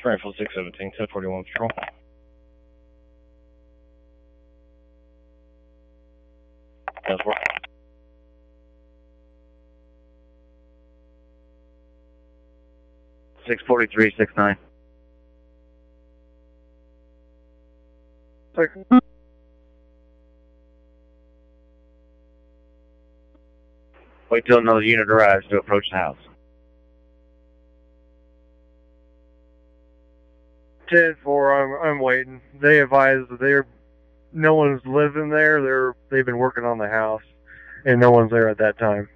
Rifle 617, 1041 patrol. That's what. Six 4369. Wait till another unit arrives to approach the house. 10-4, I'm waiting. They advise that no one's living there. They've been working on the house, and no one's there at that time.